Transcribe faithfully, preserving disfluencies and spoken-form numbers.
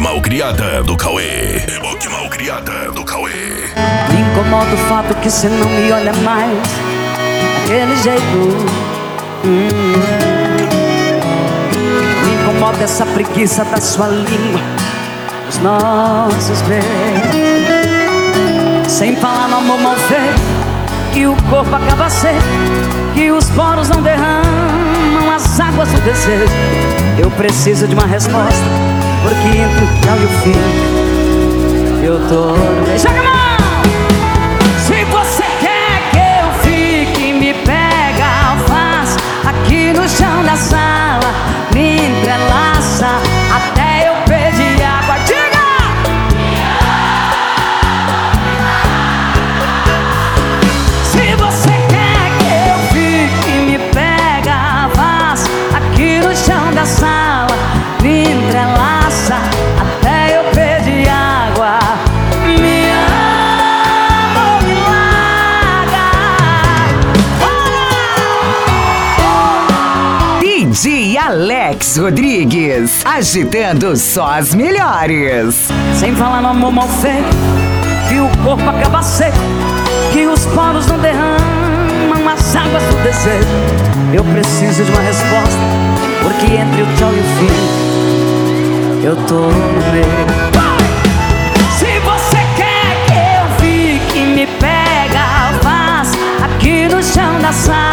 malcriada do Cauê. Reboque malcriada do Cauê. Me incomoda o fato que cê não me olha mais daquele jeito. hum. Me incomoda essa preguiça da sua língua, os nossos beijos. Sem falar no amor mal feito, que o corpo acaba seco, que os poros não derramam as águas do desejo. Eu preciso de uma resposta, porque entre o tchau e o fim eu tô no meio. Joga a mão! Se você quer que eu fique, me pega, faz aqui no chão da sala, me entrelaça até eu pedir água. Diga! Se você quer que eu fique, me pega, faz aqui no chão da sala, me entrelaça até eu pedir água. Me ama ou me larga. D J Alex Rodrigues, agitando só as melhores. Sem falar no amor mal feito, que o corpo acaba seco, que os poros não derramam as águas do desejo. Eu preciso de uma resposta, porque entre o tchau e o fim eu tô no meio. Se você quer que eu fique, me pega, faz aqui no chão da sala,